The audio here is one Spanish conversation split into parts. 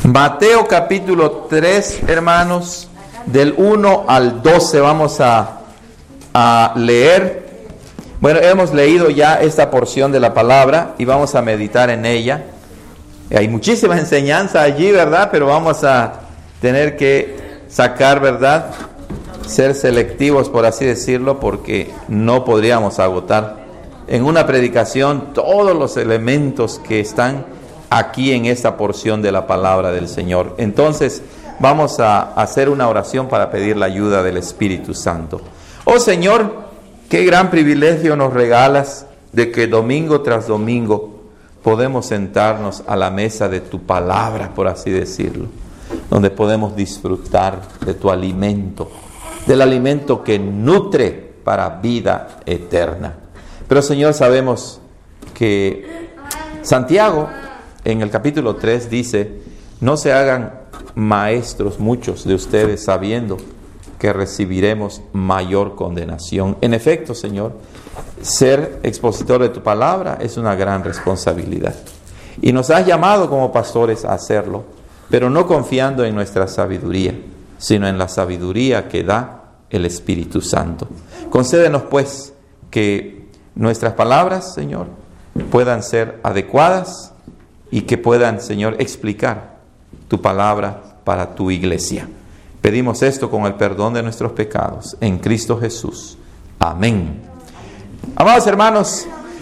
Mateo capítulo 3, hermanos, del 1 al 12 vamos a leer. Bueno, hemos leído ya esta porción de la palabra y vamos a meditar en ella. Hay muchísima enseñanza allí, ¿verdad? Pero vamos a tener que sacar, ¿verdad? Ser selectivos, por así decirlo, porque no podríamos agotar en una predicación todos los elementos que están aquí en esta porción de la palabra del Señor. Entonces vamos a hacer una oración para pedir la ayuda del Espíritu Santo. Oh Señor, qué gran privilegio nos regalas de que domingo tras domingo podemos sentarnos a la mesa de tu palabra, por así decirlo, donde podemos disfrutar de tu alimento, del alimento que nutre para vida eterna. Pero Señor, sabemos que Santiago en el capítulo 3 dice: no se hagan maestros muchos de ustedes sabiendo que recibiremos mayor condenación. En efecto, Señor, ser expositor de tu palabra es una gran responsabilidad. Y nos has llamado como pastores a hacerlo, pero no confiando en nuestra sabiduría, sino en la sabiduría que da el Espíritu Santo. Concédenos, pues, que nuestras palabras, Señor, puedan ser adecuadas y que puedan, Señor, explicar tu palabra para tu iglesia. Pedimos esto con el perdón de nuestros pecados, en Cristo Jesús. Amén. Amados hermanos,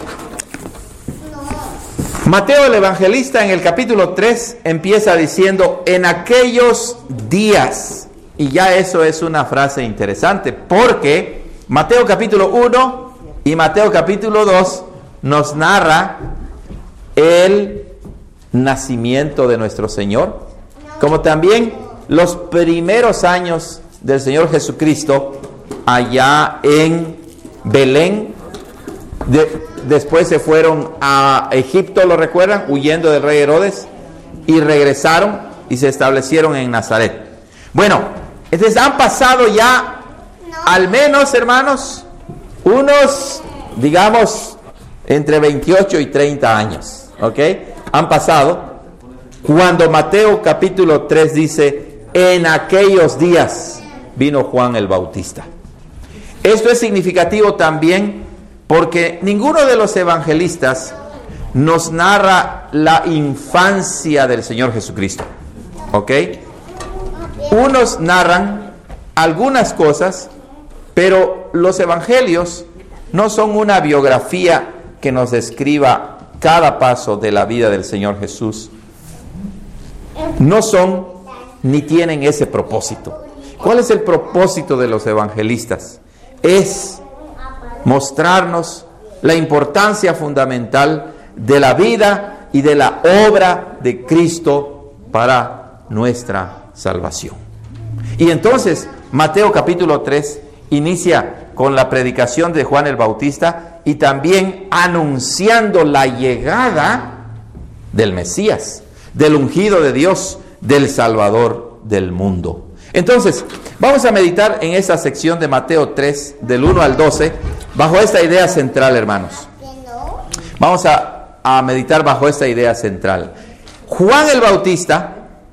Mateo el evangelista en el capítulo 3 empieza diciendo: en aquellos días. Y ya eso es una frase interesante, porque Mateo capítulo 1 y Mateo capítulo 2 nos narra el nacimiento de nuestro Señor, como también los primeros años del Señor Jesucristo allá en Belén. Después se fueron a Egipto, ¿lo recuerdan? Huyendo del rey Herodes, y regresaron y se establecieron en Nazaret. Bueno, entonces han pasado ya al menos, hermanos, unos, digamos, entre 28 y 30 años, ¿ok? Han pasado cuando Mateo capítulo 3 dice: en aquellos días vino Juan el Bautista. Esto es significativo también porque ninguno de los evangelistas nos narra la infancia del Señor Jesucristo, ¿ok? Unos narran algunas cosas, pero los evangelios no son una biografía que nos describa cada paso de la vida del Señor Jesús. No son ni tienen ese propósito. ¿Cuál es el propósito de los evangelistas? Es mostrarnos la importancia fundamental de la vida y de la obra de Cristo para nuestra salvación. Y entonces Mateo capítulo 3 inicia con la predicación de Juan el Bautista y también anunciando la llegada del Mesías, del ungido de Dios, del Salvador del mundo. Entonces, vamos a meditar en esta sección de Mateo 3, del 1 al 12, bajo esta idea central, hermanos. Vamos a meditar bajo esta idea central. Juan el Bautista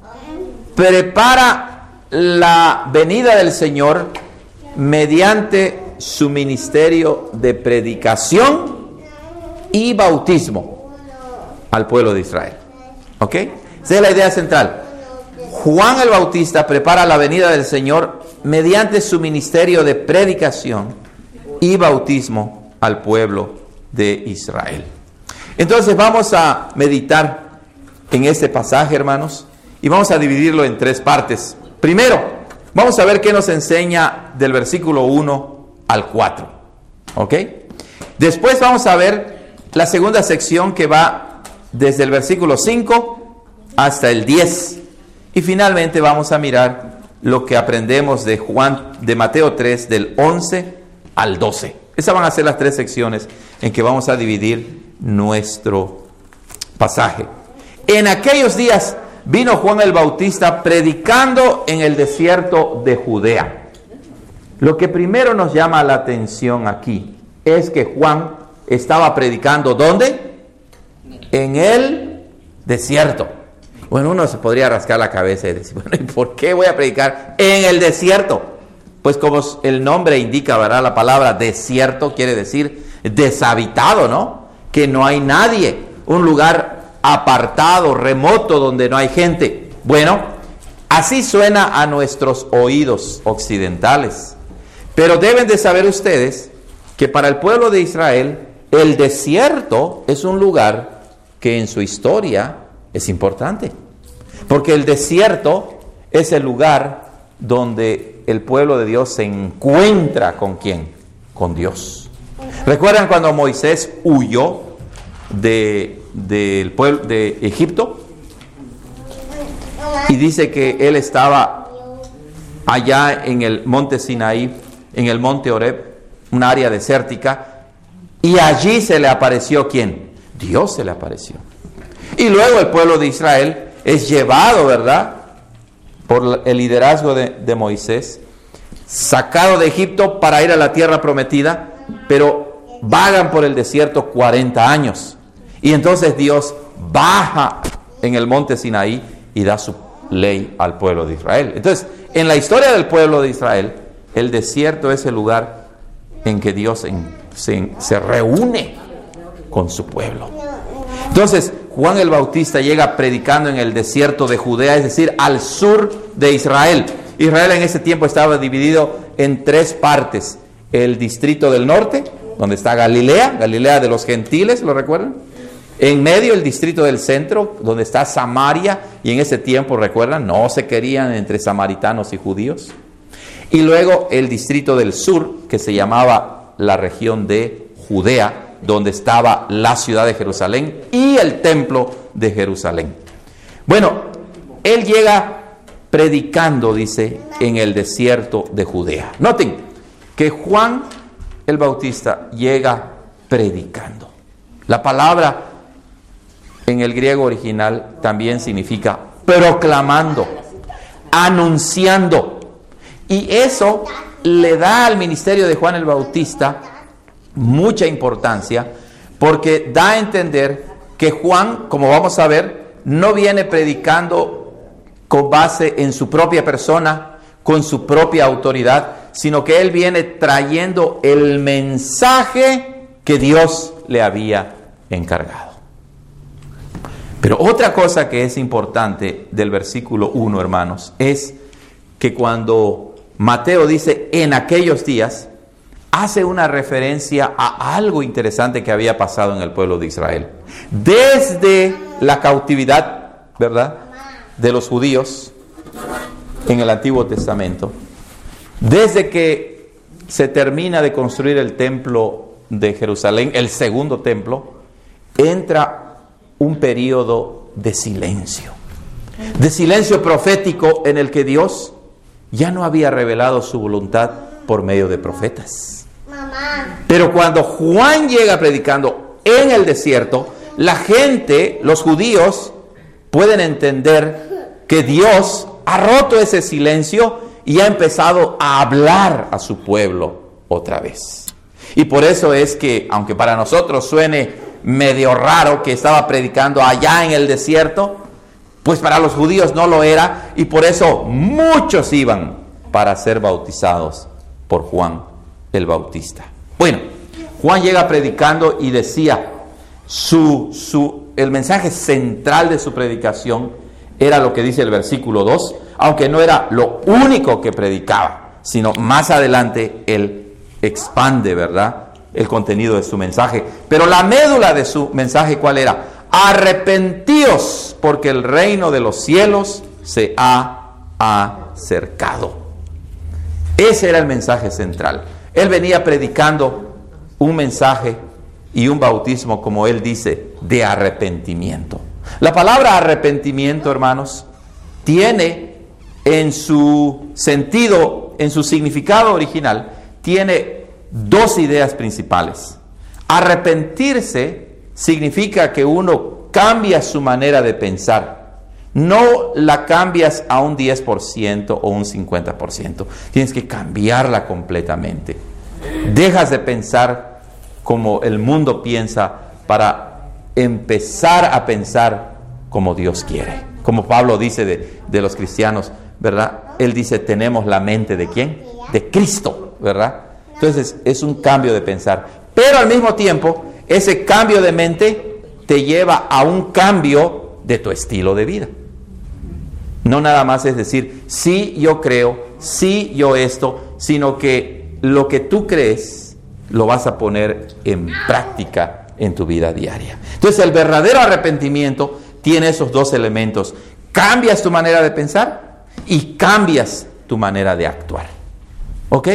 prepara la venida del Señor mediante su ministerio de predicación y bautismo al pueblo de Israel. ¿Ok? Esa es la idea central. Juan el Bautista prepara la venida del Señor mediante su ministerio de predicación y bautismo al pueblo de Israel. Entonces vamos a meditar en este pasaje, hermanos, y vamos a dividirlo en tres partes. Primero, vamos a ver qué nos enseña del versículo 1 al 4. ¿Ok? Después vamos a ver la segunda sección que va desde el versículo 5 hasta el 10. Y finalmente vamos a mirar lo que aprendemos de Mateo 3 del 11 al 12. Esas van a ser las tres secciones en que vamos a dividir nuestro pasaje. En aquellos días vino Juan el Bautista predicando en el desierto de Judea. Lo que primero nos llama la atención aquí es que Juan estaba predicando ¿dónde? En el desierto. Bueno, uno se podría rascar la cabeza y decir, bueno, ¿y por qué voy a predicar en el desierto? Pues como el nombre indica, ¿verdad? La palabra desierto quiere decir deshabitado, ¿no? Que no hay nadie, un lugar apartado, remoto, donde no hay gente. Bueno, así suena a nuestros oídos occidentales. Pero deben de saber ustedes que para el pueblo de Israel, el desierto es un lugar que en su historia es importante. Porque el desierto es el lugar donde el pueblo de Dios se encuentra con ¿quién? Con Dios. ¿Recuerdan cuando Moisés huyó del pueblo de Egipto? Y dice que él estaba allá en el monte Sinaí, en el monte Horeb, un área desértica, y allí se le apareció ¿quién? Dios se le apareció. Y luego el pueblo de Israel es llevado, ¿verdad?, por el liderazgo de Moisés, sacado de Egipto para ir a la tierra prometida, pero vagan por el desierto 40 años. Y entonces Dios baja en el monte Sinaí y da su ley al pueblo de Israel. Entonces, en la historia del pueblo de Israel, el desierto es el lugar en que Dios se reúne con su pueblo. Entonces, Juan el Bautista llega predicando en el desierto de Judea, es decir, al sur de Israel. Israel en ese tiempo estaba dividido en 3 partes. El distrito del norte, donde está Galilea, Galilea de los gentiles, ¿lo recuerdan? En medio el distrito del centro, donde está Samaria, y en ese tiempo, ¿recuerdan? No se querían entre samaritanos y judíos. Y luego el distrito del sur, que se llamaba la región de Judea, donde estaba la ciudad de Jerusalén y el templo de Jerusalén. Bueno, él llega predicando, dice, en el desierto de Judea. Noten que Juan el Bautista llega predicando. La palabra en el griego original también significa proclamando, anunciando. Y eso le da al ministerio de Juan el Bautista mucha importancia, porque da a entender que Juan, como vamos a ver, no viene predicando con base en su propia persona, con su propia autoridad, sino que él viene trayendo el mensaje que Dios le había encargado. Pero otra cosa que es importante del versículo 1, hermanos, es que cuando Mateo dice en aquellos días, hace una referencia a algo interesante que había pasado en el pueblo de Israel. Desde la cautividad, ¿verdad?, de los judíos en el Antiguo Testamento, desde que se termina de construir el templo de Jerusalén, el segundo templo, entra un periodo de silencio profético en el que Dios ya no había revelado su voluntad por medio de profetas. Pero cuando Juan llega predicando en el desierto, la gente, los judíos, pueden entender que Dios ha roto ese silencio y ha empezado a hablar a su pueblo otra vez. Y por eso es que, aunque para nosotros suene medio raro que estaba predicando allá en el desierto, pues para los judíos no lo era, y por eso muchos iban para ser bautizados por Juan el Bautista. Bueno, Juan llega predicando y decía, el mensaje central de su predicación era lo que dice el versículo 2, aunque no era lo único que predicaba, sino más adelante él expande, ¿verdad?, el contenido de su mensaje. Pero la médula de su mensaje, ¿cuál era? Arrepentíos, porque el reino de los cielos se ha acercado. Ese era el mensaje central. Él venía predicando un mensaje y un bautismo, como él dice, de arrepentimiento. La palabra arrepentimiento, hermanos, tiene en su sentido, en su significado original, tiene 2 ideas principales. Arrepentirse significa que uno cambia su manera de pensar. No la cambias a un 10% o un 50%. Tienes que cambiarla completamente. Dejas de pensar como el mundo piensa para empezar a pensar como Dios quiere. Como Pablo dice de los cristianos, ¿verdad? Él dice, tenemos la mente ¿de quién? De Cristo, ¿verdad? Entonces es un cambio de pensar. Pero al mismo tiempo, ese cambio de mente te lleva a un cambio de tu estilo de vida. No nada más es decir, sí yo creo, sí yo esto, sino que lo que tú crees lo vas a poner en práctica en tu vida diaria. Entonces el verdadero arrepentimiento tiene esos dos elementos. Cambias tu manera de pensar y cambias tu manera de actuar. ¿Ok?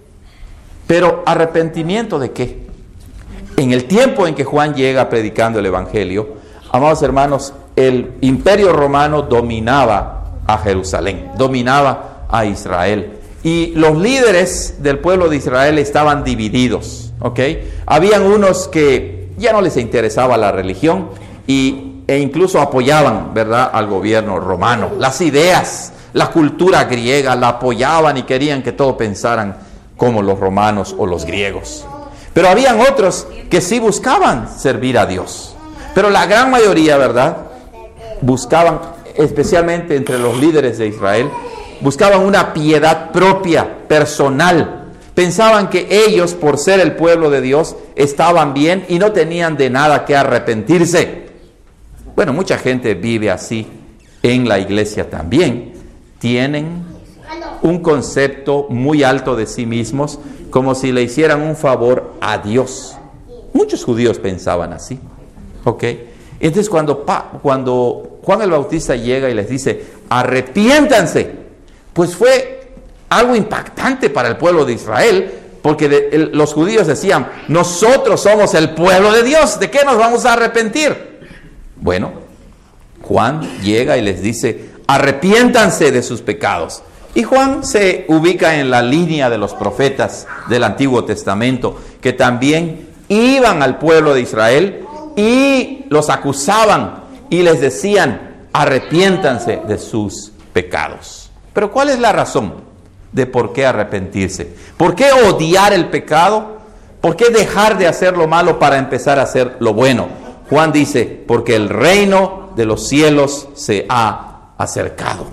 Pero ¿arrepentimiento de qué? En el tiempo en que Juan llega predicando el Evangelio, amados hermanos, el Imperio Romano dominaba a Jerusalén, dominaba a Israel. Y los líderes del pueblo de Israel estaban divididos, ¿ok? Habían unos que ya no les interesaba la religión e incluso apoyaban, ¿verdad?, al gobierno romano. Las ideas, la cultura griega la apoyaban y querían que todos pensaran como los romanos o los griegos. Pero habían otros que sí buscaban servir a Dios. Pero la gran mayoría, ¿verdad?, buscaban, especialmente entre los líderes de Israel, buscaban una piedad propia, personal. Pensaban que ellos, por ser el pueblo de Dios, estaban bien y no tenían de nada que arrepentirse. Bueno, mucha gente vive así en la iglesia también. Tienen un concepto muy alto de sí mismos, como si le hicieran un favor a Dios. Muchos judíos pensaban así. ¿Ok? Entonces cuando Juan el Bautista llega y les dice, arrepiéntanse, pues fue algo impactante para el pueblo de Israel, porque los judíos decían, nosotros somos el pueblo de Dios, ¿de qué nos vamos a arrepentir? Bueno, Juan llega y les dice, arrepiéntanse de sus pecados. Y Juan se ubica en la línea de los profetas del Antiguo Testamento, que también iban al pueblo de Israel y los acusaban y les decían, arrepiéntanse de sus pecados. Pero ¿cuál es la razón de por qué arrepentirse? ¿Por qué odiar el pecado? ¿Por qué dejar de hacer lo malo para empezar a hacer lo bueno? Juan dice, porque el reino de los cielos se ha acercado.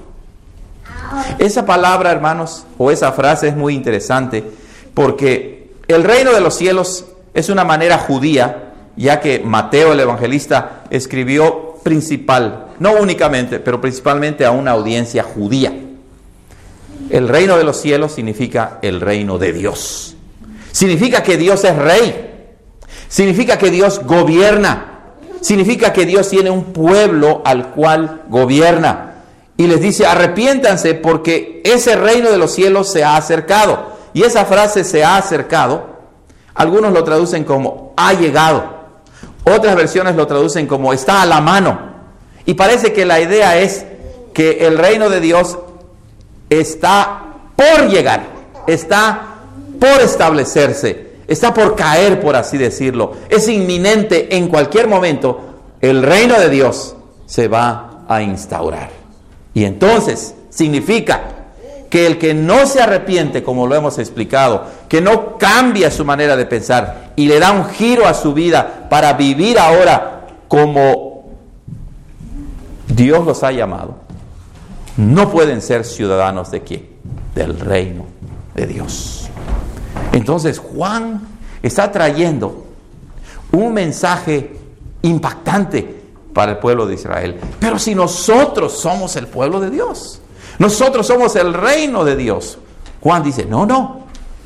Esa palabra, hermanos, o esa frase es muy interesante, porque el reino de los cielos es una manera judía, ya que Mateo el evangelista escribió no únicamente, pero principalmente a una audiencia judía. El reino de los cielos significa el reino de Dios. Significa que Dios es rey. Significa que Dios gobierna. Significa que Dios tiene un pueblo al cual gobierna. Y les dice, arrepiéntanse porque ese reino de los cielos se ha acercado. Y esa frase, se ha acercado, algunos lo traducen como ha llegado. Otras versiones lo traducen como está a la mano. Y parece que la idea es que el reino de Dios está por llegar, está por establecerse, está por caer, por así decirlo. Es inminente, en cualquier momento, el reino de Dios se va a instaurar. Y entonces significa que el que no se arrepiente, como lo hemos explicado, que no cambia su manera de pensar y le da un giro a su vida para vivir ahora como Dios los ha llamado, no pueden ser ciudadanos ¿de qué? Del reino de Dios. Entonces Juan está trayendo un mensaje impactante para el pueblo de Israel. Pero si nosotros somos el pueblo de Dios, nosotros somos el reino de Dios, Juan dice, no.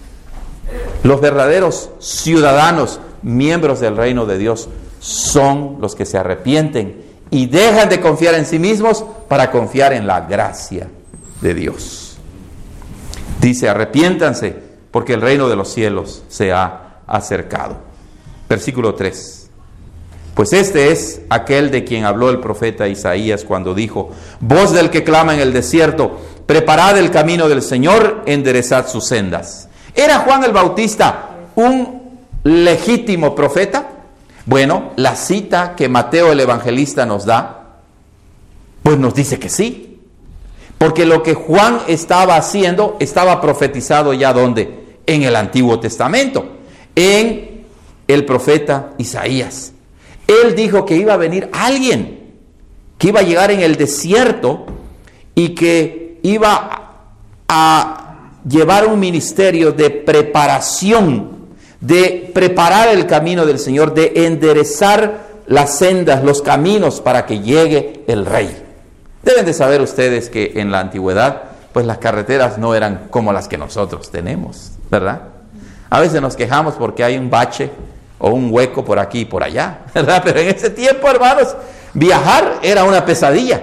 Los verdaderos ciudadanos, miembros del reino de Dios, son los que se arrepienten y dejan de confiar en sí mismos para confiar en la gracia de Dios. Dice, arrepiéntanse porque el reino de los cielos se ha acercado. Versículo 3. Pues este es aquel de quien habló el profeta Isaías cuando dijo, voz del que clama en el desierto, preparad el camino del Señor, enderezad sus sendas. ¿Era Juan el Bautista un legítimo profeta? Bueno, la cita que Mateo el evangelista nos da, pues nos dice que sí. Porque lo que Juan estaba haciendo, estaba profetizado ya ¿dónde? En el Antiguo Testamento, en el profeta Isaías. Él dijo que iba a venir alguien que iba a llegar en el desierto y que iba a llevar un ministerio de preparación, de preparar el camino del Señor, de enderezar las sendas, los caminos para que llegue el Rey. Deben de saber ustedes que en la antigüedad, pues las carreteras no eran como las que nosotros tenemos, ¿verdad? A veces nos quejamos porque hay un bache o un hueco por aquí y por allá, ¿verdad? Pero en ese tiempo, hermanos, viajar era una pesadilla.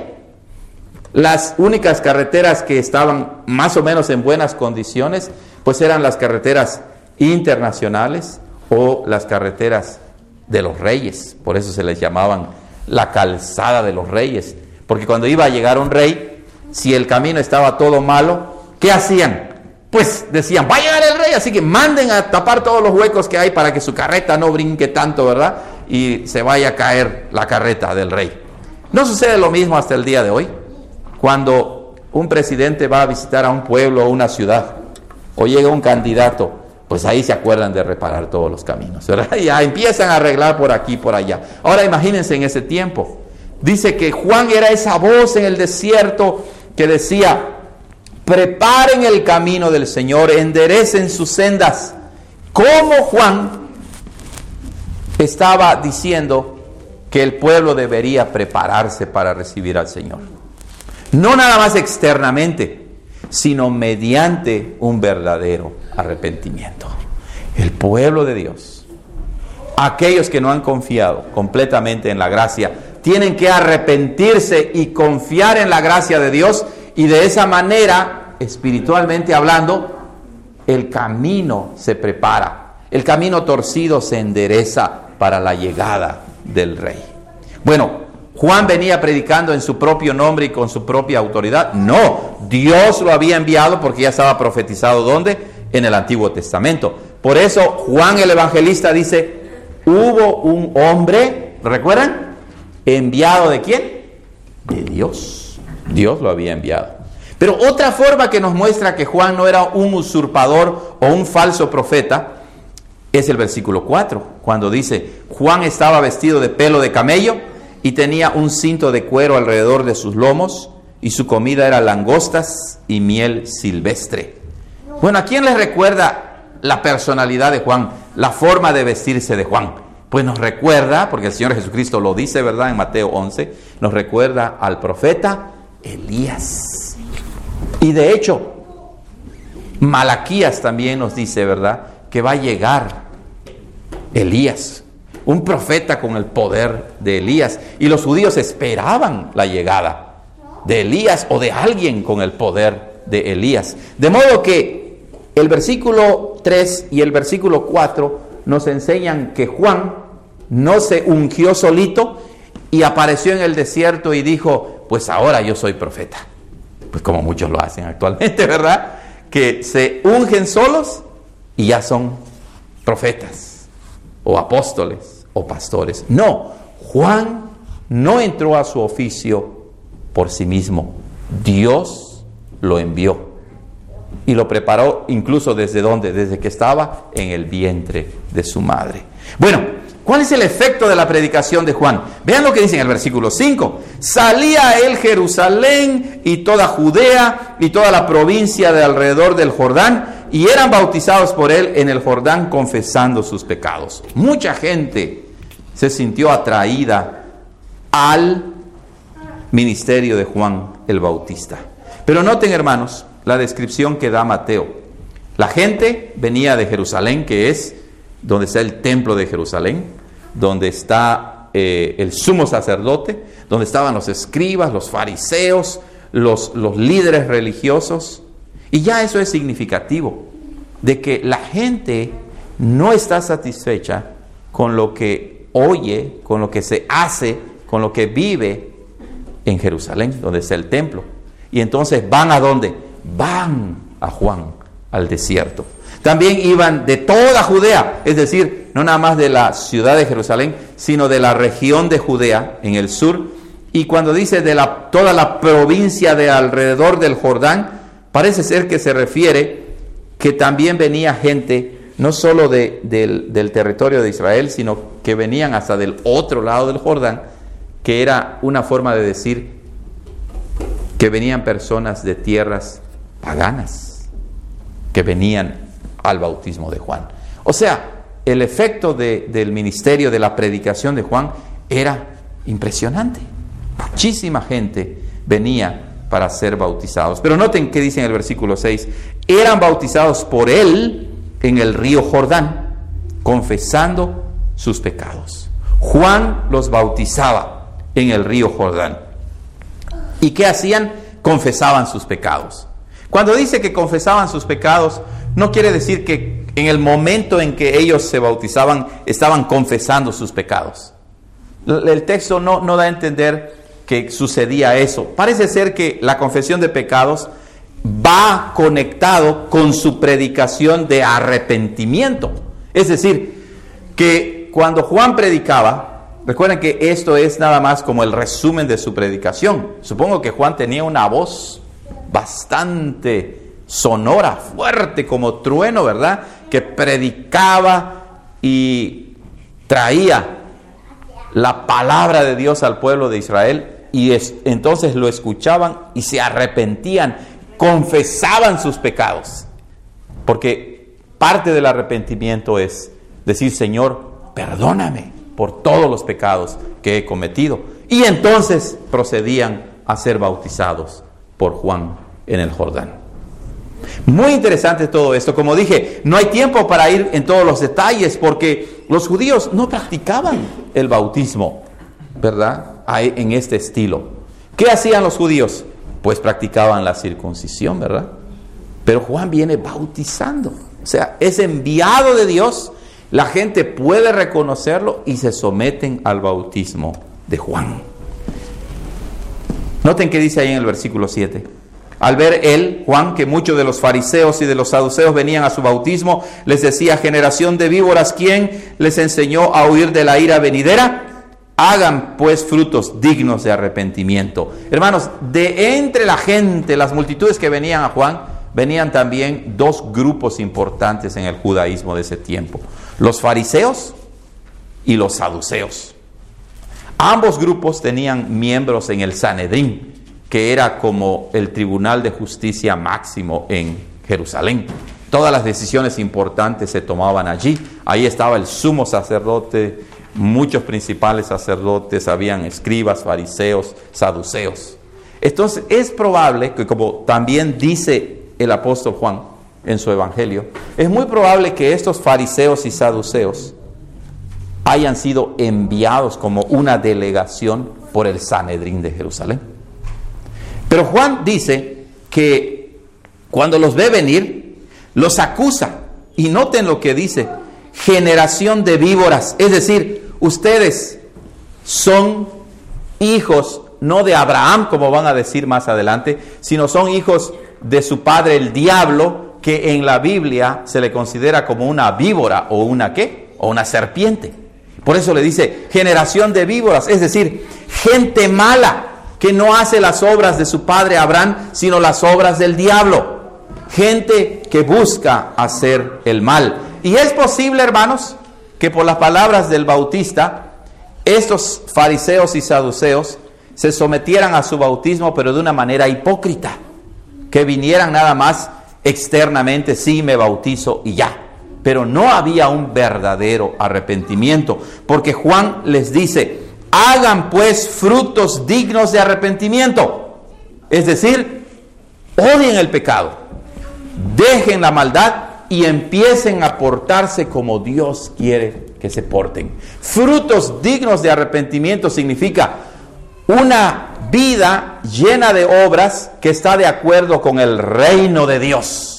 Las únicas carreteras que estaban más o menos en buenas condiciones, pues eran las carreteras internacionales o las carreteras de los reyes. Por eso se les llamaban la calzada de los reyes. Porque cuando iba a llegar un rey, si el camino estaba todo malo, ¿qué hacían? Pues decían, va a llegar el rey, así que manden a tapar todos los huecos que hay para que su carreta no brinque tanto, ¿verdad? Y se vaya a caer la carreta del rey. ¿No sucede lo mismo hasta el día de hoy? Cuando un presidente va a visitar a un pueblo o una ciudad, o llega un candidato, pues ahí se acuerdan de reparar todos los caminos, ¿verdad? Y ya empiezan a arreglar por aquí y por allá. Ahora imagínense en ese tiempo. Dice que Juan era esa voz en el desierto que decía, preparen el camino del Señor, enderecen sus sendas. Como Juan estaba diciendo que el pueblo debería prepararse para recibir al Señor. No nada más externamente, sino mediante un verdadero arrepentimiento. El pueblo de Dios, aquellos que no han confiado completamente en la gracia, tienen que arrepentirse y confiar en la gracia de Dios, y de esa manera, espiritualmente hablando, el camino se prepara, el camino torcido se endereza para la llegada del Rey. Bueno, Juan venía predicando en su propio nombre y con su propia autoridad. No, Dios lo había enviado porque ya estaba profetizado. ¿Dónde? En el Antiguo Testamento. Por eso Juan el evangelista dice, hubo un hombre, ¿recuerdan? ¿Enviado de quién? De Dios. Dios lo había enviado. Pero otra forma que nos muestra que Juan no era un usurpador o un falso profeta es el versículo 4, cuando dice, Juan estaba vestido de pelo de camello y tenía un cinto de cuero alrededor de sus lomos, y su comida era langostas y miel silvestre. Bueno, ¿a quién les recuerda la personalidad de Juan, la forma de vestirse de Juan? Pues nos recuerda, porque el Señor Jesucristo lo dice, ¿verdad? En Mateo 11, nos recuerda al profeta Elías. Y de hecho, Malaquías también nos dice, ¿verdad?, que va a llegar Elías, un profeta con el poder de Elías. Y los judíos esperaban la llegada de Elías o de alguien con el poder de Elías. De modo que el versículo 3 y el versículo 4 nos enseñan que Juan no se ungió solito y apareció en el desierto y dijo, pues ahora yo soy profeta. Pues como muchos lo hacen actualmente, ¿verdad? Que se ungen solos y ya son profetas o apóstoles o pastores. No, Juan no entró a su oficio por sí mismo. Dios lo envió y lo preparó incluso desde ¿dónde? Desde que estaba en el vientre de su madre. Bueno, ¿cuál es el efecto de la predicación de Juan? Vean lo que dice en el versículo 5. Salía él Jerusalén y toda Judea y toda la provincia de alrededor del Jordán, y eran bautizados por él en el Jordán confesando sus pecados. Mucha gente se sintió atraída al ministerio de Juan el Bautista. Pero noten, hermanos, la descripción que da Mateo. La gente venía de Jerusalén, que es donde está el templo de Jerusalén, donde está el sumo sacerdote, donde estaban los escribas, los fariseos, los líderes religiosos. Y ya eso es significativo, de que la gente no está satisfecha con lo que oye, con lo que se hace, con lo que vive en Jerusalén, donde está el templo. Y entonces van ¿a dónde? Van a Juan, al desierto. También iban de toda Judea, es decir, no nada más de la ciudad de Jerusalén, sino de la región de Judea, en el sur. Y cuando dice de toda la provincia de alrededor del Jordán, parece ser que se refiere que también venía gente, no solo del territorio de Israel, sino que venían hasta del otro lado del Jordán, que era una forma de decir que venían personas de tierras paganas, que venían al bautismo de Juan. O sea, el efecto del ministerio, de la predicación de Juan era impresionante. Muchísima gente venía para ser bautizados. Pero noten que dice en el versículo 6, eran bautizados por él en el río Jordán, confesando sus pecados. Juan los bautizaba en el río Jordán. ¿Y qué hacían? Confesaban sus pecados. Cuando dice que confesaban sus pecados, no quiere decir que en el momento en que ellos se bautizaban, estaban confesando sus pecados. El texto no da a entender que sucedía eso. Parece ser que la confesión de pecados va conectado con su predicación de arrepentimiento. Es decir, que cuando Juan predicaba, recuerden que esto es nada más como el resumen de su predicación. Supongo que Juan tenía una voz bastante sonora, fuerte como trueno, ¿verdad? Que predicaba y traía la palabra de Dios al pueblo de Israel, y entonces lo escuchaban y se arrepentían, confesaban sus pecados, porque parte del arrepentimiento es decir: Señor, perdóname por todos los pecados que he cometido. Y entonces procedían a ser bautizados por Juan en el Jordán. Muy interesante todo esto. Como dije, no hay tiempo para ir en todos los detalles, porque los judíos no practicaban el bautismo, ¿verdad?, en este estilo. ¿Qué hacían los judíos? Pues practicaban la circuncisión, ¿verdad? Pero Juan viene bautizando. O sea, es enviado de Dios. La gente puede reconocerlo y se someten al bautismo de Juan. Noten que dice ahí en el versículo 7. Al ver él, Juan, que muchos de los fariseos y de los saduceos venían a su bautismo, les decía: generación de víboras, ¿quién les enseñó a huir de la ira venidera? Hagan pues frutos dignos de arrepentimiento. Hermanos, de entre la gente, las multitudes que venían a Juan, venían también dos grupos importantes en el judaísmo de ese tiempo: los fariseos y los saduceos. Ambos grupos tenían miembros en el Sanedrín, que era como el tribunal de justicia máximo en Jerusalén. Todas las decisiones importantes se tomaban allí. Ahí estaba el sumo sacerdote, muchos principales sacerdotes, habían escribas, fariseos, saduceos. Entonces es probable que, como también dice el apóstol Juan en su evangelio, es muy probable que estos fariseos y saduceos hayan sido enviados como una delegación por el Sanedrín de Jerusalén. Pero Juan dice que cuando los ve venir, los acusa. Y noten lo que dice: generación de víboras. Es decir, ustedes son hijos no de Abraham, como van a decir más adelante, sino son hijos de su padre el diablo, que en la Biblia se le considera como una víbora o una ¿qué? O una serpiente. Por eso le dice generación de víboras, es decir, gente mala, que no hace las obras de su padre Abraham, sino las obras del diablo. Gente que busca hacer el mal. Y es posible, hermanos, que por las palabras del Bautista, estos fariseos y saduceos se sometieran a su bautismo, pero de una manera hipócrita. Que vinieran nada más externamente: sí, me bautizo y ya. Pero no había un verdadero arrepentimiento, porque Juan les dice: hagan pues frutos dignos de arrepentimiento. Es decir, odien el pecado, dejen la maldad y empiecen a portarse como Dios quiere que se porten. Frutos dignos de arrepentimiento significa una vida llena de obras que está de acuerdo con el reino de Dios.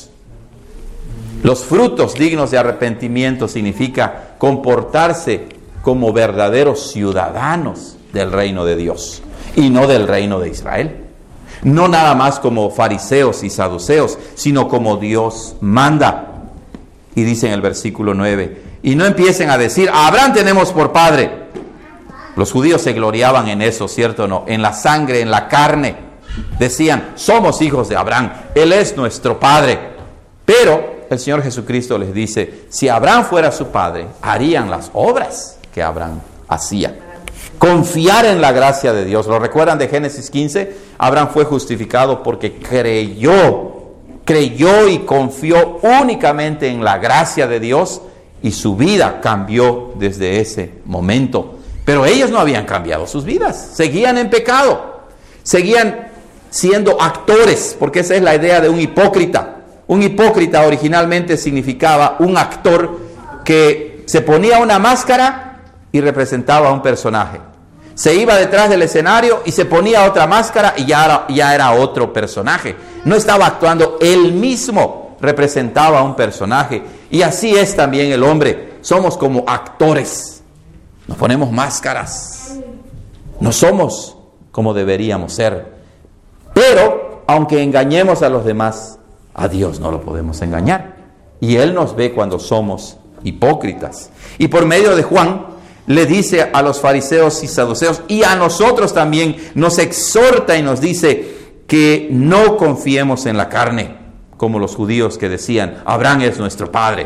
Los frutos dignos de arrepentimiento significa comportarse como verdaderos ciudadanos del reino de Dios y no del reino de Israel. No nada más como fariseos y saduceos, sino como Dios manda. Y dice en el versículo 9: y no empiecen a decir: a Abraham tenemos por padre. Los judíos se gloriaban en eso, ¿cierto o no? En la sangre, en la carne. Decían: somos hijos de Abraham, él es nuestro padre. Pero el Señor Jesucristo les dice: si Abraham fuera su padre, harían las obras que Abraham hacía. confiar en la gracia de Dios. ¿Lo recuerdan de Génesis 15? Abraham fue justificado porque creyó y confió únicamente en la gracia de Dios, y su vida cambió desde ese momento. Pero ellos no habían cambiado sus vidas, seguían en pecado, seguían siendo actores, porque esa es la idea de un hipócrita. Un hipócrita originalmente significaba un actor que se ponía una máscara y representaba a un personaje. Se iba detrás del escenario y se ponía otra máscara y ya era otro personaje. No estaba actuando él mismo, representaba a un personaje. Y así es también el hombre. Somos como actores. Nos ponemos máscaras. No somos como deberíamos ser. Pero, aunque engañemos a los demás, a Dios no lo podemos engañar. Y Él nos ve cuando somos hipócritas. Y por medio de Juan, le dice a los fariseos y saduceos, y a nosotros también, nos exhorta y nos dice que no confiemos en la carne, como los judíos que decían, Abraham es nuestro padre.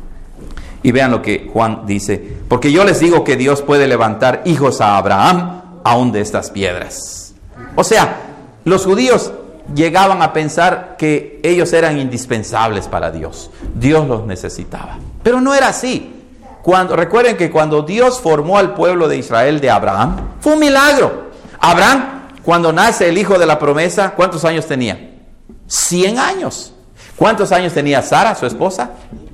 Y vean lo que Juan dice, porque yo les digo que Dios puede levantar hijos a Abraham aún de estas piedras. O sea, los judíos llegaban a pensar que ellos eran indispensables para Dios. Dios los necesitaba. Pero no era así. Recuerden que cuando Dios formó al pueblo de Israel de Abraham, fue un milagro. Abraham, cuando nace el hijo de la promesa, ¿cuántos años tenía? 100 años. ¿Cuántos años tenía Sara, su esposa?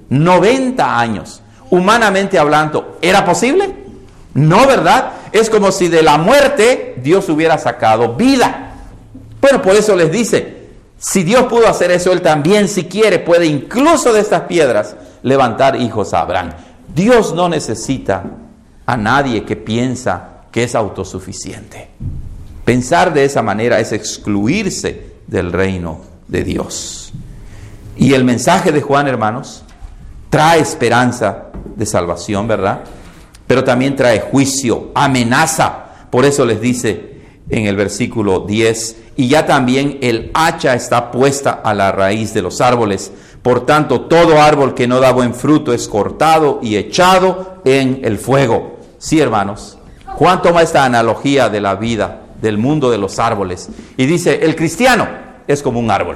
90 años. Humanamente hablando, ¿era posible? No, ¿verdad? Es como si de la muerte Dios hubiera sacado vida. Bueno, por eso les dice, si Dios pudo hacer eso, Él también, si quiere, puede incluso de estas piedras levantar hijos a Abraham. Dios no necesita a nadie que piensa que es autosuficiente. Pensar de esa manera es excluirse del reino de Dios. Y el mensaje de Juan, hermanos, trae esperanza de salvación, ¿verdad? Pero también trae juicio, amenaza. Por eso les dice en el versículo 10, y ya también el hacha está puesta a la raíz de los árboles. Por tanto, todo árbol que no da buen fruto es cortado y echado en el fuego. Sí, hermanos, Juan toma esta analogía de la vida, del mundo de los árboles, y dice, el cristiano es como un árbol.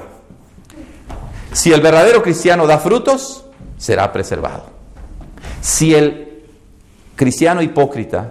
Si el verdadero cristiano da frutos, será preservado. Si el cristiano hipócrita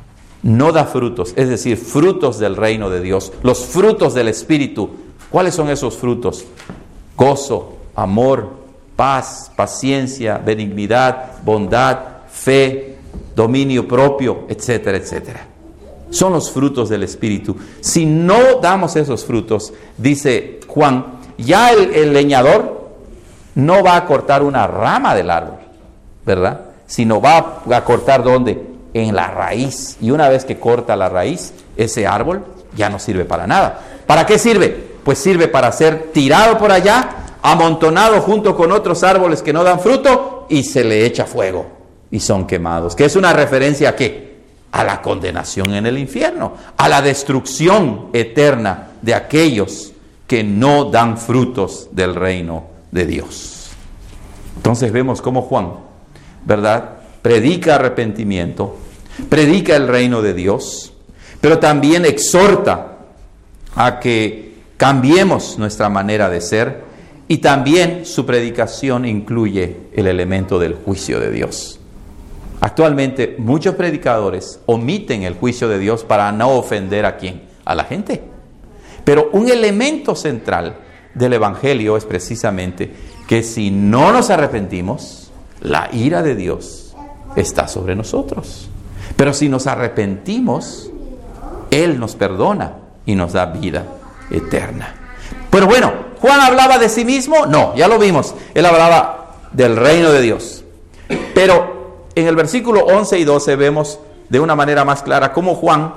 no da frutos, es decir, frutos del reino de Dios, los frutos del Espíritu, ¿cuáles son esos frutos? Gozo, amor, paz, paciencia, benignidad, bondad, fe, dominio propio, etcétera, etcétera. Son los frutos del Espíritu. Si no damos esos frutos, dice Juan, ya el leñador no va a cortar una rama del árbol, ¿verdad? Sino va a cortar ¿dónde? En la raíz. Y una vez que corta la raíz, ese árbol ya no sirve para nada. ¿Para qué sirve? Pues sirve para ser tirado por allá, amontonado junto con otros árboles que no dan fruto, y se le echa fuego y son quemados. ¿Que es una referencia a qué? A la condenación en el infierno, a la destrucción eterna de aquellos que no dan frutos del reino de Dios. Entonces vemos cómo Juan, ¿verdad?, predica arrepentimiento, predica el reino de Dios, pero también exhorta a que cambiemos nuestra manera de ser, y también su predicación incluye el elemento del juicio de Dios. Actualmente muchos predicadores omiten el juicio de Dios para no ofender a ¿quién? A la gente. Pero un elemento central del Evangelio es precisamente que si no nos arrepentimos, la ira de Dios está sobre nosotros. Pero si nos arrepentimos, Él nos perdona y nos da vida eterna. Pero bueno, ¿Juan hablaba de sí mismo? No, ya lo vimos. Él hablaba del reino de Dios. Pero en el versículo 11 y 12 vemos de una manera más clara cómo Juan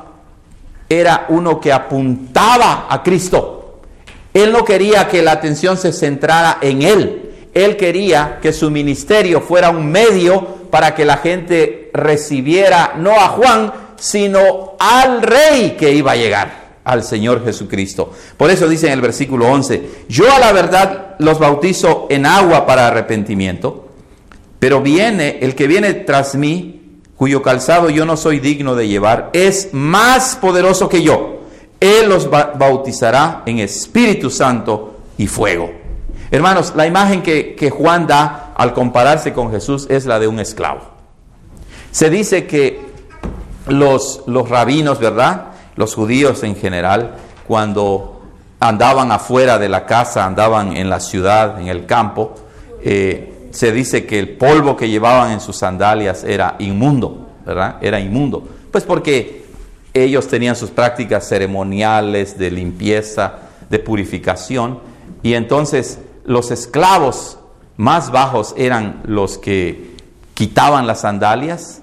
era uno que apuntaba a Cristo. Él no quería que la atención se centrara en Él. Él quería que su ministerio fuera un medio para que la gente recibiera no a Juan, sino al Rey que iba a llegar, al Señor Jesucristo. Por eso dice en el versículo 11, yo a la verdad los bautizo en agua para arrepentimiento, pero el que viene tras mí cuyo calzado yo no soy digno de llevar, es más poderoso que yo. Él los bautizará en Espíritu Santo y fuego. Hermanos, la imagen que Juan da al compararse con Jesús es la de un esclavo. Se dice que los rabinos, ¿verdad?, los judíos en general, cuando andaban afuera de la casa, andaban en la ciudad, en el campo, se dice que el polvo que llevaban en sus sandalias era inmundo, ¿verdad? Era inmundo. Pues porque ellos tenían sus prácticas ceremoniales de limpieza, de purificación, y entonces los esclavos más bajos eran los que quitaban las sandalias,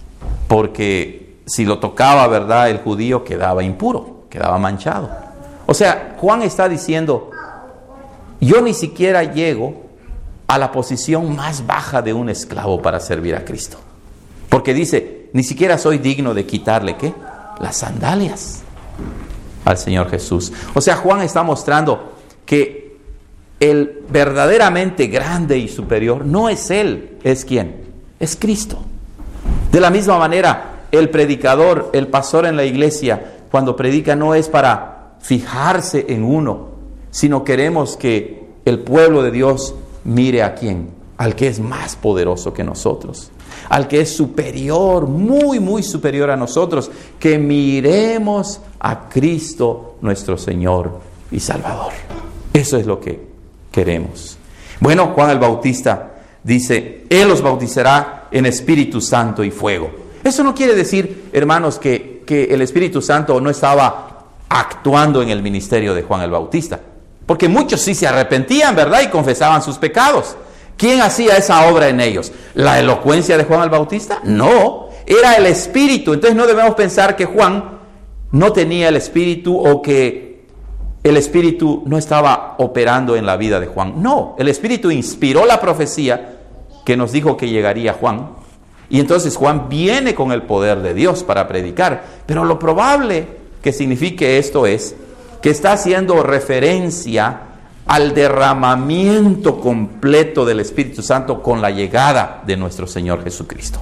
porque si lo tocaba, ¿verdad?, el judío quedaba impuro, quedaba manchado. O sea, Juan está diciendo, yo ni siquiera llego a la posición más baja de un esclavo para servir a Cristo. Porque dice, ni siquiera soy digno de quitarle, ¿qué?, las sandalias al Señor Jesús. O sea, Juan está mostrando que el verdaderamente grande y superior no es Él, ¿es quién? Es Cristo. De la misma manera, el predicador, el pastor en la iglesia, cuando predica no es para fijarse en uno, sino queremos que el pueblo de Dios mire a quién, al que es más poderoso que nosotros, al que es superior, muy, muy superior a nosotros, que miremos a Cristo nuestro Señor y Salvador. Eso es lo que queremos. Bueno, Juan el Bautista dice, Él los bautizará en Espíritu Santo y fuego. Eso no quiere decir, hermanos, que el Espíritu Santo no estaba actuando en el ministerio de Juan el Bautista. Porque muchos sí se arrepentían, ¿verdad?, y confesaban sus pecados. ¿Quién hacía esa obra en ellos? ¿La elocuencia de Juan el Bautista? No, era el Espíritu. Entonces no debemos pensar que Juan no tenía el Espíritu o que el Espíritu no estaba operando en la vida de Juan. No, el Espíritu inspiró la profecía que nos dijo que llegaría Juan. Y entonces Juan viene con el poder de Dios para predicar. Pero lo probable que signifique esto es que está haciendo referencia al derramamiento completo del Espíritu Santo con la llegada de nuestro Señor Jesucristo.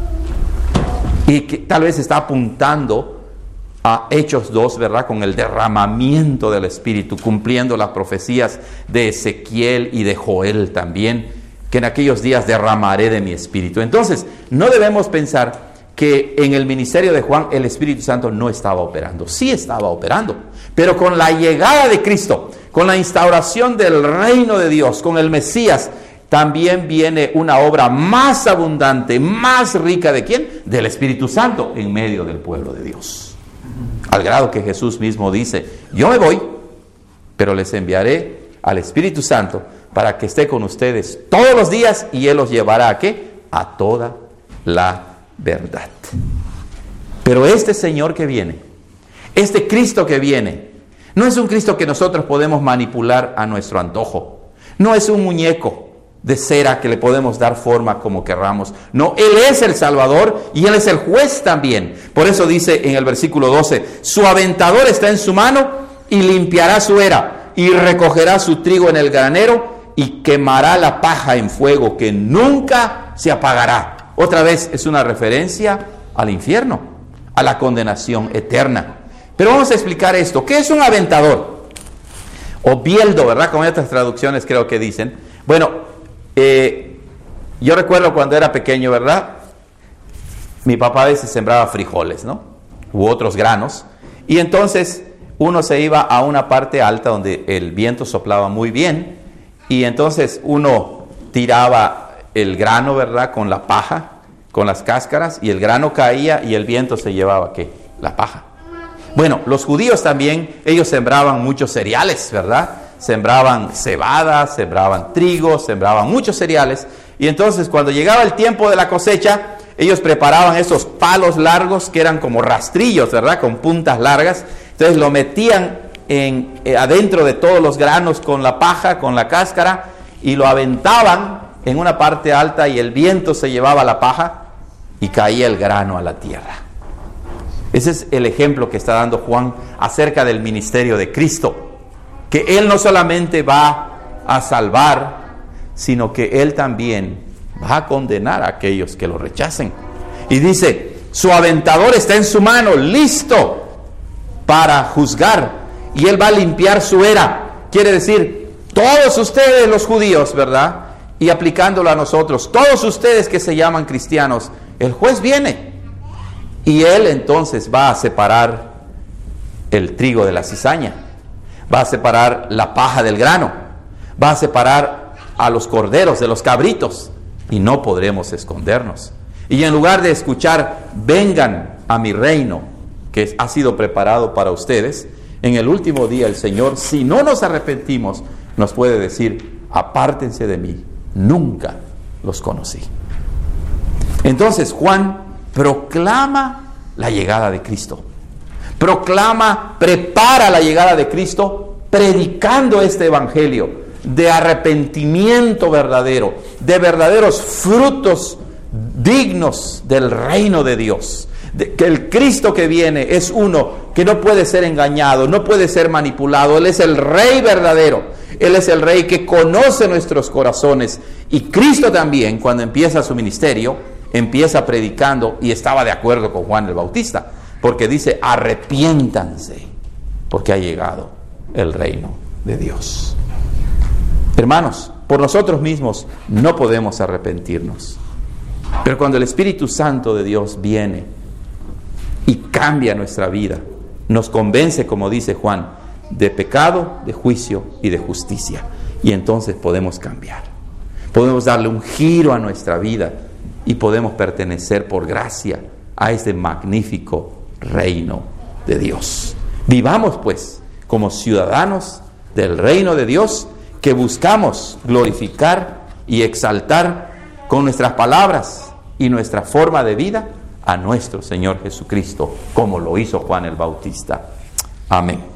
Y que tal vez está apuntando a Hechos 2, ¿verdad?, con el derramamiento del Espíritu, cumpliendo las profecías de Ezequiel y de Joel también, que en aquellos días derramaré de mi Espíritu. Entonces, no debemos pensar que en el ministerio de Juan el Espíritu Santo no estaba operando. Sí estaba operando, pero con la llegada de Cristo, con la instauración del reino de Dios, con el Mesías, también viene una obra más abundante, más rica, ¿de quién? Del Espíritu Santo en medio del pueblo de Dios. Al grado que Jesús mismo dice, yo me voy, pero les enviaré al Espíritu Santo para que esté con ustedes todos los días y Él los llevará ¿a qué? A toda la verdad. Pero este Señor que viene, este Cristo que viene, no es un Cristo que nosotros podemos manipular a nuestro antojo. No es un muñeco de cera que le podemos dar forma como querramos. No, Él es el Salvador y Él es el juez también. Por eso dice en el versículo 12, su aventador está en su mano y limpiará su era y recogerá su trigo en el granero y quemará la paja en fuego que nunca se apagará. Otra vez es una referencia al infierno, a la condenación eterna. Pero vamos a explicar esto. ¿Qué es un aventador? O bieldo, ¿verdad? Como en otras traducciones creo que dicen. Bueno, yo recuerdo cuando era pequeño, ¿verdad? Mi papá a veces sembraba frijoles, ¿no? U otros granos. Y entonces uno se iba a una parte alta donde el viento soplaba muy bien. Y entonces uno tiraba el grano, ¿verdad?, con la paja, con las cáscaras, y el grano caía y el viento se llevaba, ¿qué? La paja. Bueno, los judíos también, ellos sembraban muchos cereales, ¿verdad? Sembraban cebada, sembraban trigo, sembraban muchos cereales. Y entonces cuando llegaba el tiempo de la cosecha, ellos preparaban esos palos largos que eran como rastrillos, ¿verdad?, con puntas largas. Entonces lo metían adentro de todos los granos con la paja, con la cáscara, y lo aventaban en una parte alta y el viento se llevaba la paja y caía el grano a la tierra. Ese es el ejemplo que está dando Juan acerca del ministerio de Cristo, que Él no solamente va a salvar, sino que Él también va a condenar a aquellos que lo rechacen. Y dice, su aventador está en su mano, listo para juzgar, y él va a limpiar su era. Quiere decir, todos ustedes los judíos, ¿verdad? Y aplicándolo a nosotros, todos ustedes que se llaman cristianos, el juez viene y él entonces va a separar el trigo de la cizaña, va a separar la paja del grano, va a separar a los corderos de los cabritos, y no podremos escondernos. Y en lugar de escuchar, vengan a mi reino que ha sido preparado para ustedes, en el último día el Señor, si no nos arrepentimos, nos puede decir, apártense de mí, nunca los conocí. Entonces Juan proclama la llegada de Cristo. Prepara la llegada de Cristo, predicando este evangelio de arrepentimiento verdadero, de verdaderos frutos dignos del reino de Dios. Que el Cristo que viene es uno que no puede ser engañado, no puede ser manipulado. Él es el Rey verdadero. Él es el Rey que conoce nuestros corazones. Y Cristo también, cuando empieza su ministerio, empieza predicando, y estaba de acuerdo con Juan el Bautista, porque dice, arrepiéntanse, porque ha llegado el reino de Dios. Hermanos, por nosotros mismos no podemos arrepentirnos. Pero cuando el Espíritu Santo de Dios viene y cambia nuestra vida, nos convence, como dice Juan, de pecado, de juicio y de justicia. Y entonces podemos cambiar. Podemos darle un giro a nuestra vida y podemos pertenecer por gracia a este magnífico reino de Dios. Vivamos pues como ciudadanos del reino de Dios, que buscamos glorificar y exaltar con nuestras palabras y nuestra forma de vida a nuestro Señor Jesucristo, como lo hizo Juan el Bautista. Amén.